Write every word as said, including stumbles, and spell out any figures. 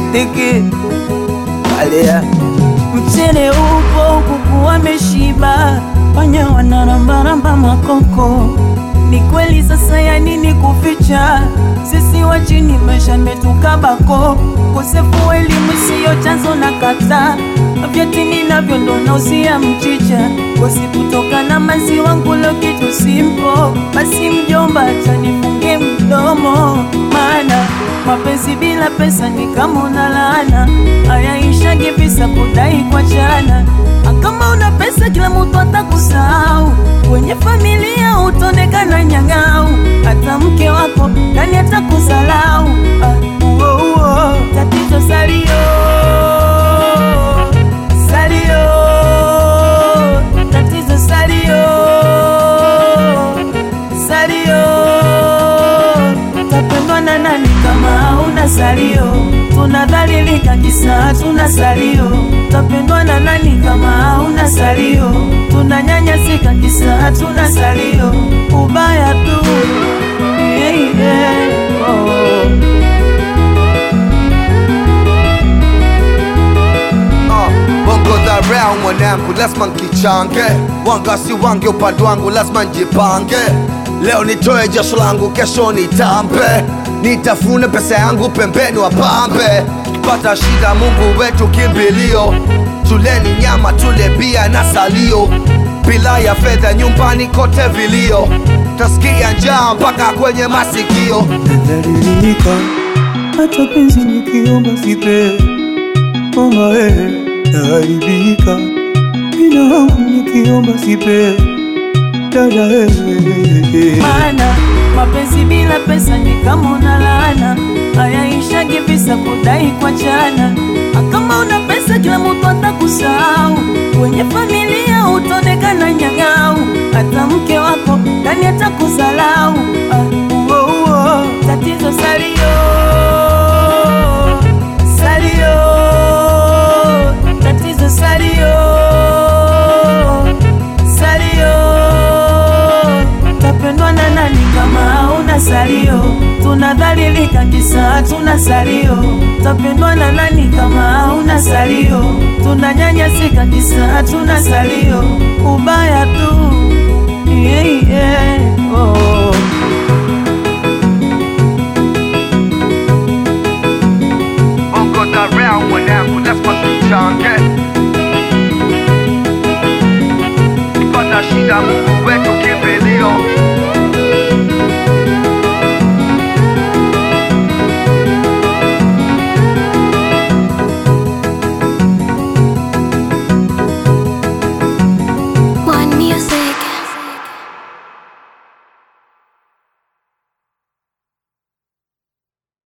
tiki Alea mchele upo kuku wameshiba, panya wanarambaramba makoko. Ni kweli sasa ya nini kuficha, sisi wa chini maisha metukabako. Kosefu elimu siyo chanzo na kata, vyeti ninavyo ndo nausia mchicha. Kosi kutoka na maziwa ngulo kitu simpo, basi mjomba acha nifunge mdomo. Maana mapenzi bila pesa ni kama unalaana, hayaishagi visa kudai kwa chana. Kama una pesa kila mtu atakusahau, kwenye familia utonekana nyang'au. Hata mke wako nani atakusalau. Ah, uo uo tatizo salio, salio, tatizo salio, salio. Tapendwa na nani kama una salio? Tunadhalilika kisa tuna salio. Tapendwa na nani kama una salio? Tunanyanyasika kisa tuna salio. Ubaya tu, yeah, yeah, oh. uh, Bongo za round mwanangu lazima nkichange, wanga si wange upande wangu lazima njipange. Leo nitoe jasho langu kesho nitambe, nitafune pesa yangu pembeni wapambe. Pata shida Mungu wetu kimbilio, tuleni nyama tule bia na salio. Bila ya fedha nyumbani kote vilio, tasikia njaa mpaka kwenye masikio. Nadhalilika hata penzi nikiomba sipe, mama wewe naharibika. Vina wangu nikiomba sipe, dada wewe. Maana mapenzi bila pesa ni kama unalaana, hayaishagi visa kudai kwa chana. Kama una pesa kila mtu atakusahau, kwenye familia utonekana nyang'au. Hata mke wako nani atakusalau. Ah, uo uo tatizo salio, salio, tatizo salio, salio. Tapendwa na nani kama una salio? Tunadhalilika kisa tuna salio. Tapendwa na nani kama una salio? Tunanyanyasika kisa tuna salio. Ubaya tu, yeah, yeah, oh. Bongo za round mwanangu lazima nkichange, pata shida Mungu wetu